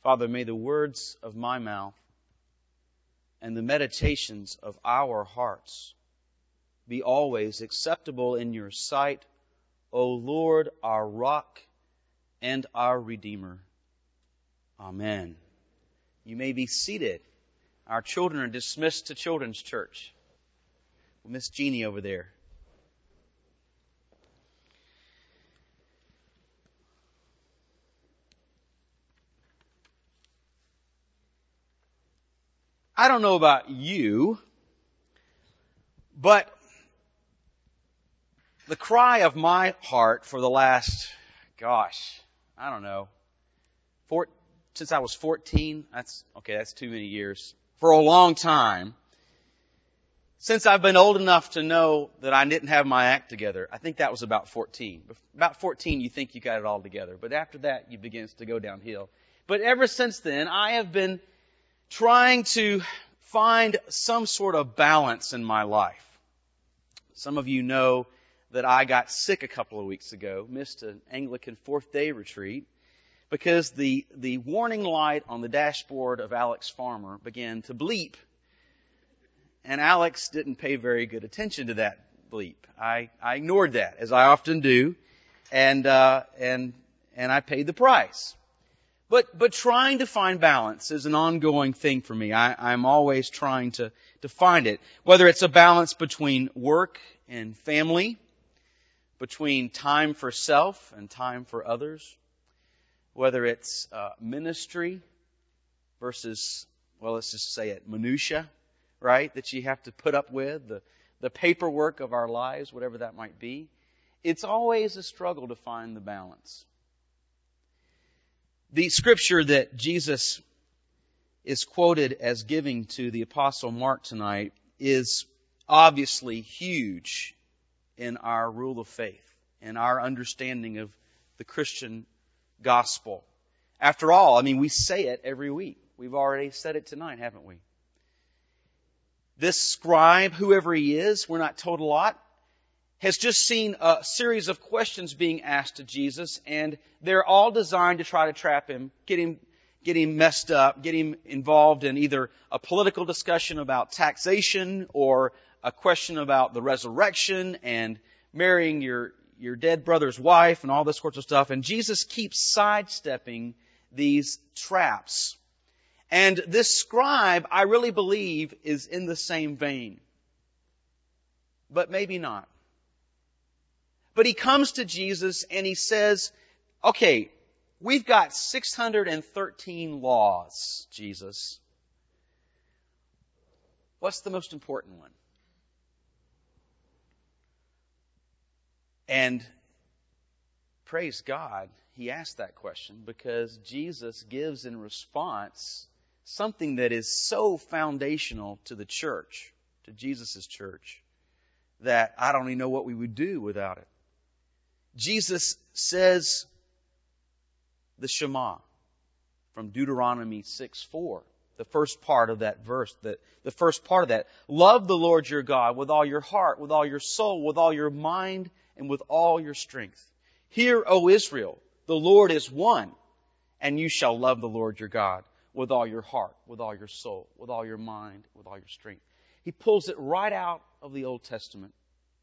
Father, may the words of my mouth and the meditations of our hearts be always acceptable in your sight, O Lord, our rock and our Redeemer. Amen. You may be seated. Our children are dismissed to Children's Church. Miss Jeannie over there. I don't know about you, but the cry of my heart for the last, since I was 14, that's too many years. For a long time, since I've been old enough to know that I didn't have my act together, I think that was about 14. About 14, you think you got it all together. But after that, it begins to go downhill. But ever since then, I have been trying to find some sort of balance in my life. Some of you know that I got sick a couple of weeks ago, missed an Anglican Fourth Day retreat, because the warning light on the dashboard of Alex Farmer began to bleep. And Alex didn't pay very good attention to that bleep. I ignored that, as I often do, and I paid the price. But trying to find balance is an ongoing thing for me. I'm always trying to find it. Whether it's a balance between work and family, between time for self and time for others, whether it's ministry versus, let's just say it, minutia, right, that you have to put up with, the paperwork of our lives, whatever that might be. It's always a struggle to find the balance. The scripture that Jesus is quoted as giving to the Apostle Mark tonight is obviously huge in our rule of faith and our understanding of the Christian gospel. After all, we say it every week. We've already said it tonight, haven't we? This scribe, whoever he is, we're not told a lot, has just seen a series of questions being asked to Jesus, and they're all designed to try to trap him, get him messed up, get him involved in either a political discussion about taxation or a question about the resurrection and marrying your dead brother's wife and all this sorts of stuff. And Jesus keeps sidestepping these traps. And this scribe, I really believe, is in the same vein. But maybe not. But he comes to Jesus and he says, okay, we've got 613 laws, Jesus. What's the most important one? And praise God, he asked that question because Jesus gives in response something that is so foundational to the church, to Jesus' church, that I don't even know what we would do without it. Jesus says the Shema from Deuteronomy 6:4, the first part of that verse, the first part of that. Love the Lord your God with all your heart, with all your soul, with all your mind, and with all your strength. Hear, O Israel, the Lord is one, and you shall love the Lord your God with all your heart, with all your soul, with all your mind, with all your strength. He pulls it right out of the Old Testament.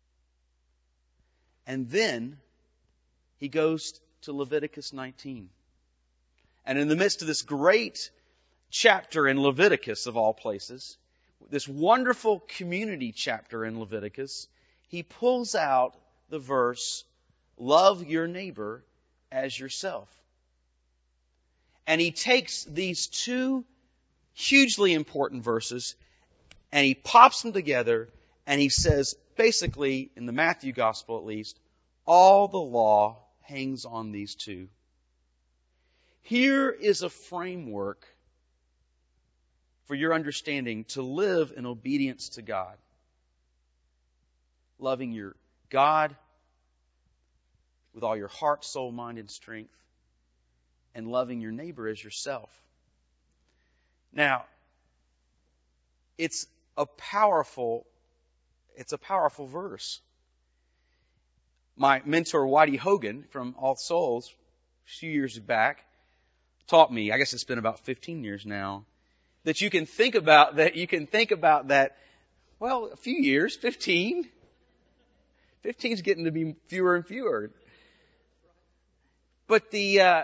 And then he goes to Leviticus 19. And in the midst of this great chapter in Leviticus, of all places, this wonderful community chapter in Leviticus, he pulls out the verse, love your neighbor as yourself. And he takes these two hugely important verses and he pops them together and he says, basically, in the Matthew Gospel at least, all the law hangs on these two. Here is a framework for your understanding to live in obedience to God. Loving your God with all your heart, soul, mind, and strength, and loving your neighbor as yourself. Now, it's a powerful verse. My mentor, Whitey Hogan, from All Souls, a few years back, taught me, I guess it's been about 15 years now, that you can think about that, well, a few years, 15. 15 is getting to be fewer and fewer. But the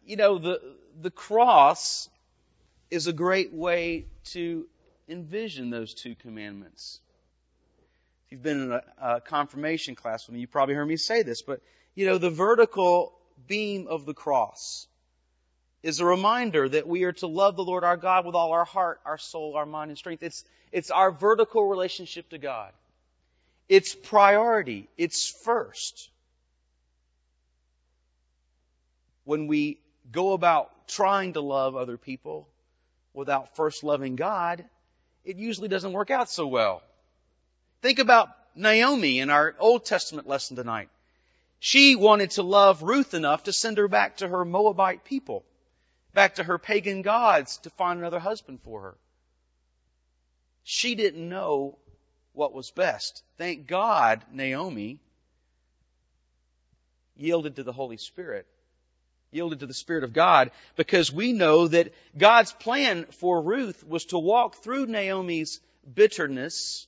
cross is a great way to envision those two commandments. If you've been in a confirmation class with me, you probably heard me say this, but the vertical beam of the cross is a reminder that we are to love the Lord our God with all our heart, our soul, our mind, and strength. It's our vertical relationship to God. It's priority. It's first. When we go about trying to love other people without first loving God, it usually doesn't work out so well. Think about Naomi in our Old Testament lesson tonight. She wanted to love Ruth enough to send her back to her Moabite people, back to her pagan gods, to find another husband for her. She didn't know what was best. Thank God Naomi yielded to the Holy Spirit, yielded to the Spirit of God, because we know that God's plan for Ruth was to walk through Naomi's bitterness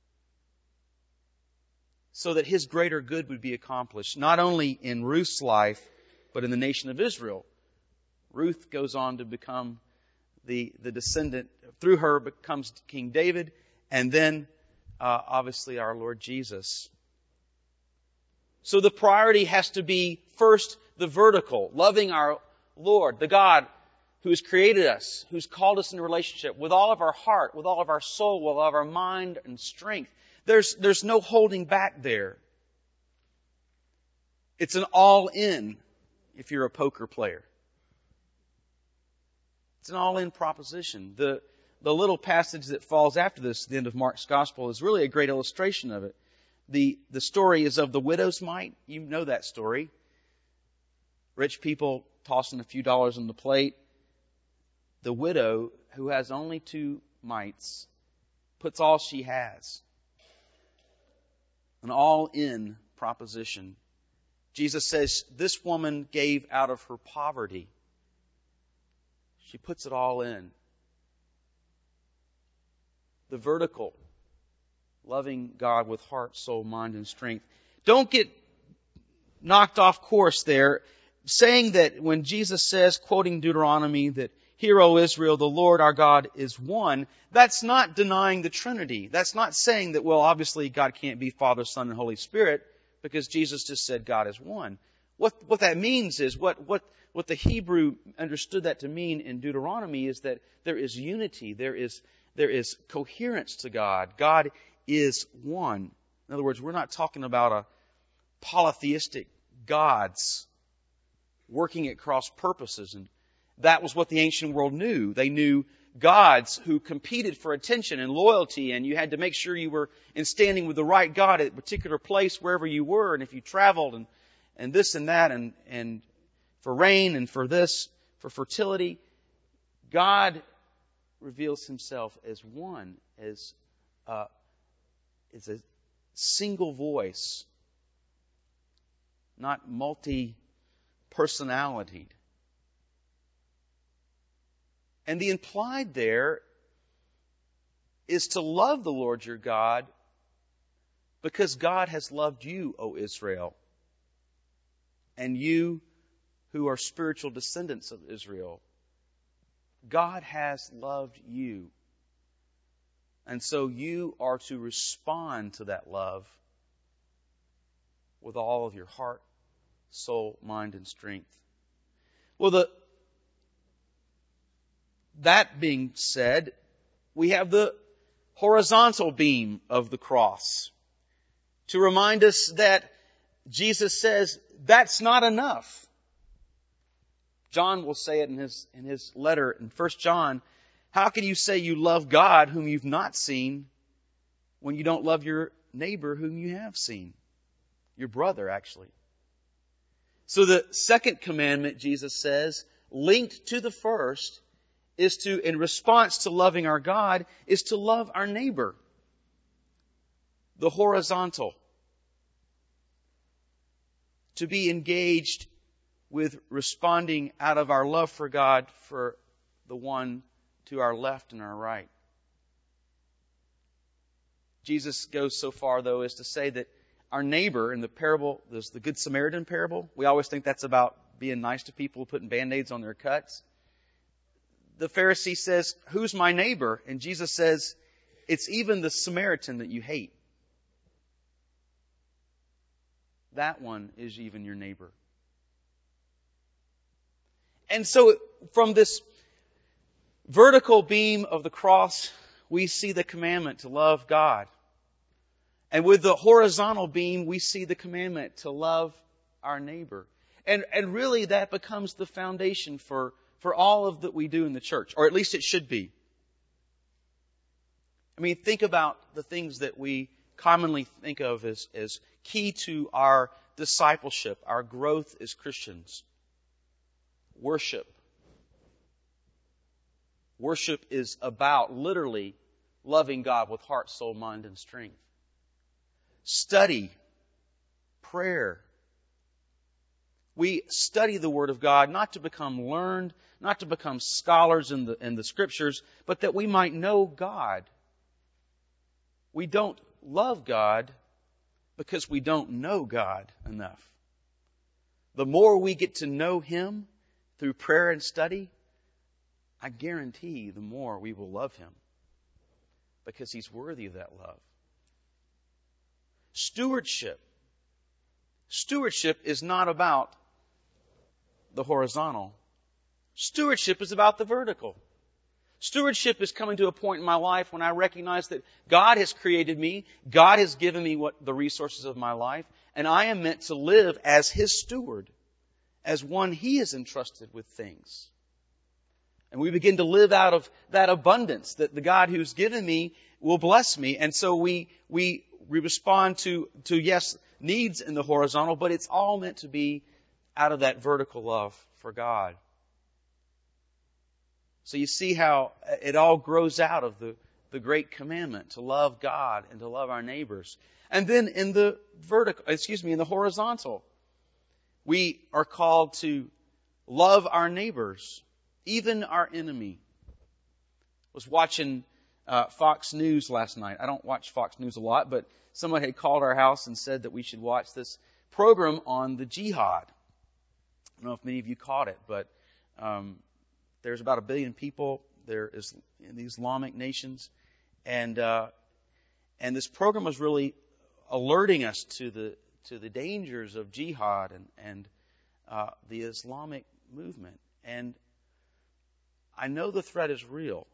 so that His greater good would be accomplished, not only in Ruth's life, but in the nation of Israel. Ruth goes on to become the descendant, through her becomes King David, and then obviously our Lord Jesus. So the priority has to be first the vertical, loving our Lord, the God who has created us, who's called us into relationship with all of our heart, with all of our soul, with all of our mind and strength. There's no holding back there. It's an all-in if you're a poker player. It's an all-in proposition. The little passage that falls after this, the end of Mark's Gospel, is really a great illustration of it. The story is of the widow's mite. You know that story. Rich people tossing a few dollars on the plate. The widow, who has only 2 mites, puts all she has. An all-in proposition. Jesus says this woman gave out of her poverty. She puts it all in. The vertical, loving God with heart, soul, mind, and strength. Don't get knocked off course there, saying that when Jesus says, quoting Deuteronomy, that "Hear, O Israel, the Lord our God is one," that's not denying the Trinity. That's not saying that, well, obviously God can't be Father, Son, and Holy Spirit, because Jesus just said God is one. What that means is, what the Hebrew understood that to mean in Deuteronomy is that there is unity, there is coherence to God. God is one. In other words, we're not talking about a polytheistic gods working at cross purposes. And that was what the ancient world knew. They knew gods who competed for attention and loyalty, and you had to make sure you were in standing with the right God at a particular place wherever you were, and if you traveled, and this and that, and for rain, and for this, for fertility. God reveals Himself as one, as a single voice, not multi-personalitied. And the implied there is to love the Lord your God because God has loved you, O Israel, and you who are spiritual descendants of Israel. God has loved you. And so you are to respond to that love with all of your heart, soul, mind, and strength. Well, that being said, we have the horizontal beam of the cross to remind us that Jesus says that's not enough. John will say it in his letter in 1 John. How can you say you love God whom you've not seen when you don't love your neighbor whom you have seen? Your brother, actually. So the second commandment, Jesus says, linked to the first, is to, in response to loving our God, is to love our neighbor. The horizontal. To be engaged with responding out of our love for God for the one to our left and our right. Jesus goes so far, though, as to say that our neighbor in the parable, there's the Good Samaritan parable. We always think that's about being nice to people, putting Band-Aids on their cuts. The Pharisee says, "Who's my neighbor?" And Jesus says, "It's even the Samaritan that you hate. That one is even your neighbor." And so from this vertical beam of the cross, we see the commandment to love God. And with the horizontal beam, we see the commandment to love our neighbor. And really that becomes the foundation for all of that we do in the church, or at least it should be. I mean, think about the things that we commonly think of as key to our discipleship, our growth as Christians. Worship. Worship is about literally loving God with heart, soul, mind, and strength. Study. Prayer. We study the Word of God not to become learned, not to become scholars in the Scriptures, but that we might know God. We don't love God because we don't know God enough. The more we get to know Him through prayer and study, I guarantee the more we will love Him because He's worthy of that love. Stewardship. Stewardship is not about the horizontal. Stewardship is about the vertical. Stewardship is coming to a point in my life when I recognize that God has created me, God has given me the resources of my life, and I am meant to live as His steward, as one He has entrusted with things. And we begin to live out of that abundance that the God who's given me will bless me. And so we respond to yes, needs in the horizontal, but it's all meant to be out of that vertical love for God. So you see how it all grows out of the great commandment to love God and to love our neighbors. And then in the horizontal, we are called to love our neighbors, even our enemy. I was watching Fox News last night. I don't watch Fox News a lot, but someone had called our house and said that we should watch this program on the jihad. I don't know if many of you caught it, but there's about 1 billion people there is in the Islamic nations, and this program was really alerting us to the dangers of jihad and the Islamic movement. And I know the threat is real,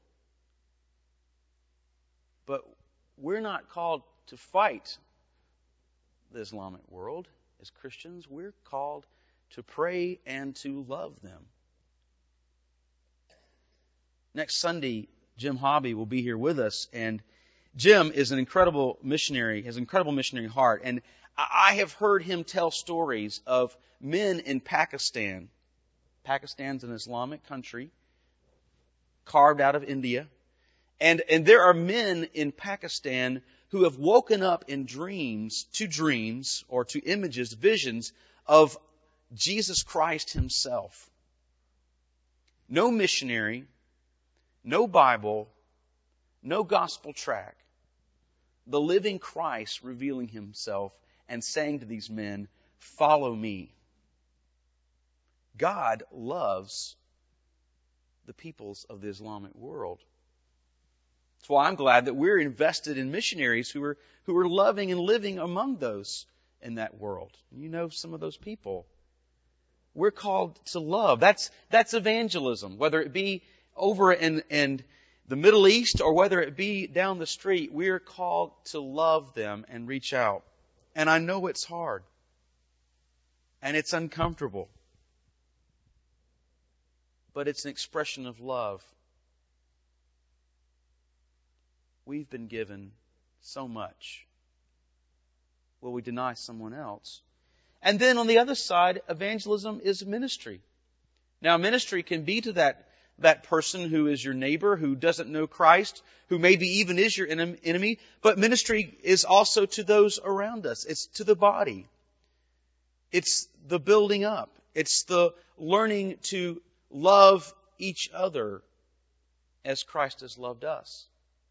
but we're not called to fight the Islamic world as Christians. We're called to pray and to love them. Next Sunday, Jim Hobby will be here with us, and Jim is an incredible missionary, has an incredible missionary heart, and I have heard him tell stories of men in Pakistan. Pakistan's an Islamic country, carved out of India, and there are men in Pakistan who have woken up in dreams or to images, visions of Jesus Christ Himself. No missionary, no Bible, no gospel tract. The living Christ revealing Himself and saying to these men, "Follow me." God loves the peoples of the Islamic world. That's why I'm glad that we're invested in missionaries who are loving and living among those in that world. You know some of those people. We're called to love. That's evangelism, whether it be over in the Middle East or whether it be down the street. We're called to love them and reach out. And I know it's hard. And it's uncomfortable. But it's an expression of love. We've been given so much. Will we deny someone else? And then on the other side, evangelism is ministry. Now, ministry can be to that person who is your neighbor, who doesn't know Christ, who maybe even is your enemy. But ministry is also to those around us. It's to the body. It's the building up. It's the learning to love each other as Christ has loved us.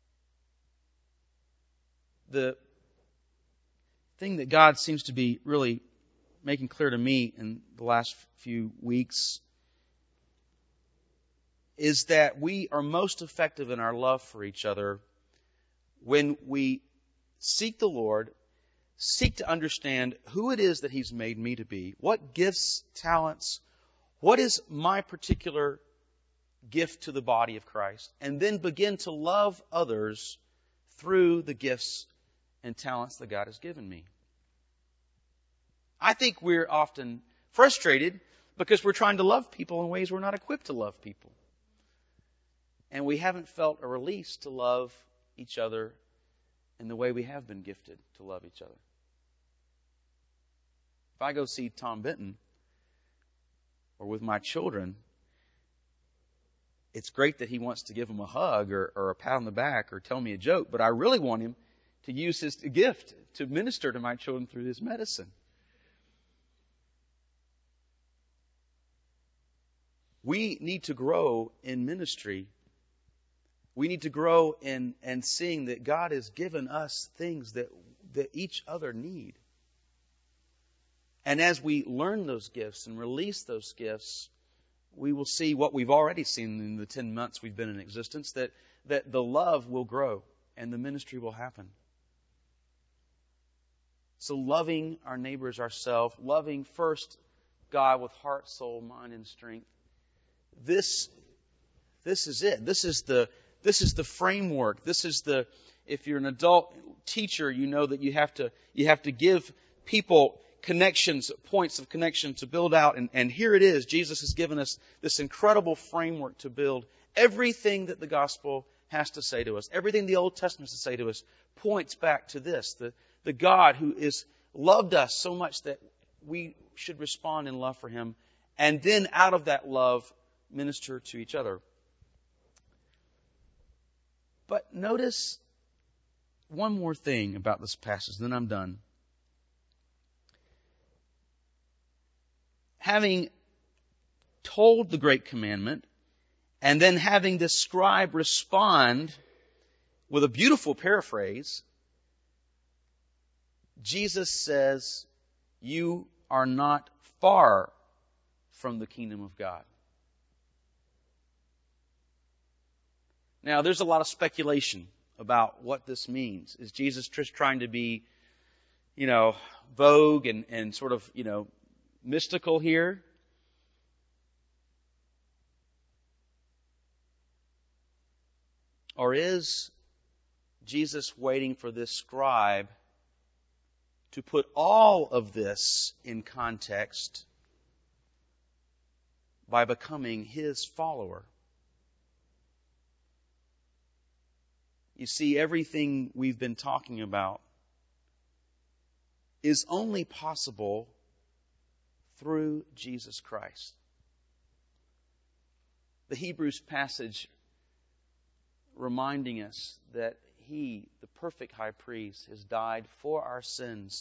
The thing that God seems to be really making clear to me in the last few weeks is that we are most effective in our love for each other when we seek the Lord, seek to understand who it is that He's made me to be, what gifts, talents, what is my particular gift to the body of Christ, and then begin to love others through the gifts and talents that God has given me. I think we're often frustrated because we're trying to love people in ways we're not equipped to love people. And we haven't felt a release to love each other in the way we have been gifted to love each other. If I go see Tom Benton, or with my children, it's great that he wants to give them a hug or a pat on the back or tell me a joke, but I really want him to use his gift to minister to my children through this medicine. We need to grow in ministry. We need to grow in seeing that God has given us things that each other need. And as we learn those gifts and release those gifts, we will see what we've already seen in the 10 months we've been in existence, that the love will grow and the ministry will happen. So loving our neighbors ourselves, loving first God with heart, soul, mind, and strength. This is it. This is the framework. This is if you're an adult teacher, you know that you have to give people connections, points of connection to build out. And here it is. Jesus has given us this incredible framework to build. Everything that the gospel has to say to us, everything the Old Testament has to say to us, points back to this. The God who is loved us so much that we should respond in love for Him. And then out of that love, minister to each other. But notice one more thing about this passage, then I'm done. Having told the great commandment, and then having the scribe respond with a beautiful paraphrase, Jesus says, "You are not far from the kingdom of God." Now, there's a lot of speculation about what this means. Is Jesus just trying to be, vogue and sort of, mystical here? Or is Jesus waiting for this scribe to put all of this in context by becoming his follower? You see, everything we've been talking about is only possible through Jesus Christ. The Hebrews passage reminding us that He, the perfect high priest, has died for our sins.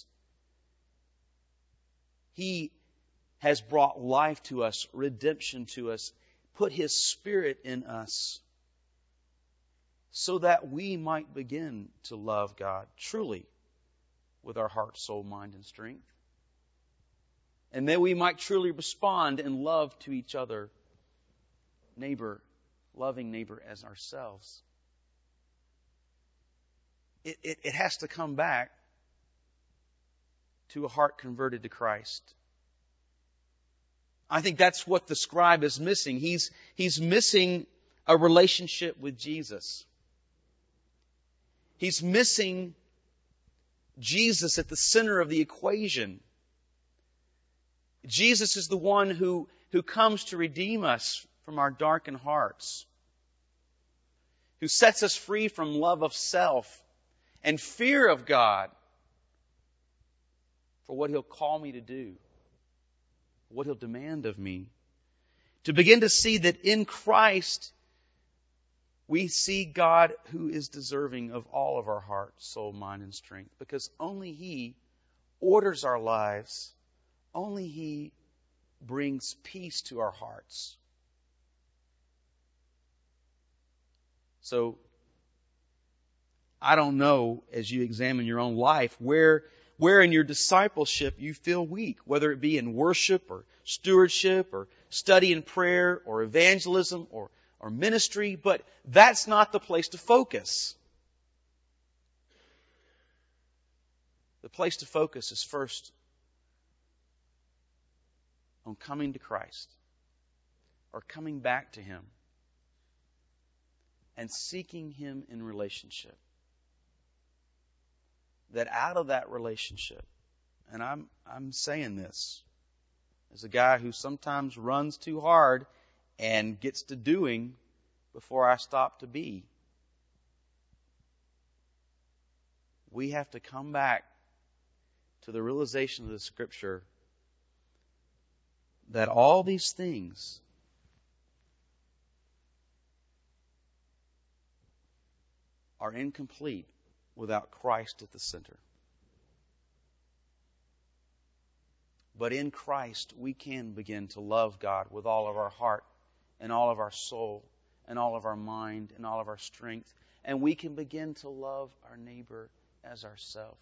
He has brought life to us, redemption to us, put His Spirit in us, so that we might begin to love God truly with our heart, soul, mind, and strength. And that we might truly respond in love to each other, loving neighbor as ourselves. It has to come back to a heart converted to Christ. I think that's what the scribe is missing. He's missing a relationship with Jesus. He's missing Jesus at the center of the equation. Jesus is the one who comes to redeem us from our darkened hearts, who sets us free from love of self and fear of God for what He'll call me to do, what He'll demand of me. To begin to see that in Christ we see God who is deserving of all of our heart, soul, mind, and strength, because only He orders our lives. Only He brings peace to our hearts. So, I don't know, as you examine your own life, where in your discipleship you feel weak, whether it be in worship or stewardship or study and prayer or evangelism or ministry, but that's not the place to focus. The place to focus is first on coming to Christ or coming back to Him and seeking Him in relationship. That out of that relationship, and I'm saying this as a guy who sometimes runs too hard and gets to doing before I stop to be. We have to come back to the realization of the Scripture that all these things are incomplete without Christ at the center. But in Christ, we can begin to love God with all of our heart and all of our soul and all of our mind and all of our strength. And we can begin to love our neighbor as ourselves.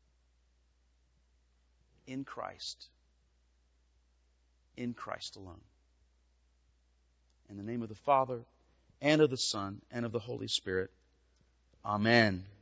In Christ. In Christ alone. In the name of the Father, and of the Son, and of the Holy Spirit. Amen.